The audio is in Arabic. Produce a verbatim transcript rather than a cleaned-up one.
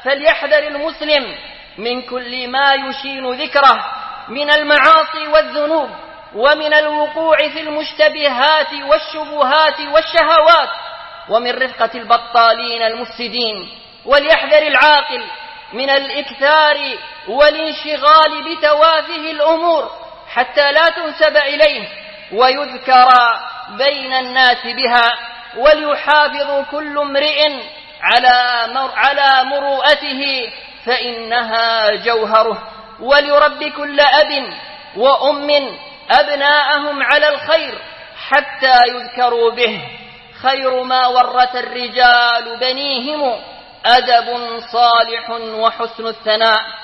فليحذر المسلم من كل ما يشين ذكره من المعاصي والذنوب، ومن الوقوع في المشتبهات والشبهات والشهوات، ومن رفقة البطالين المفسدين. وليحذر العاقل من الإكثار والانشغال بتوافه الأمور حتى لا تنسب إليه ويذكر بين الناس بها. وليحافظ كل امرئ على مر على مروءته فإنها جوهره. وليربي كل أب وأم أبناءهم على الخير حتى يذكروا به. خير ما ورث الرجال بنيهم أدب صالح وحسن الثناء.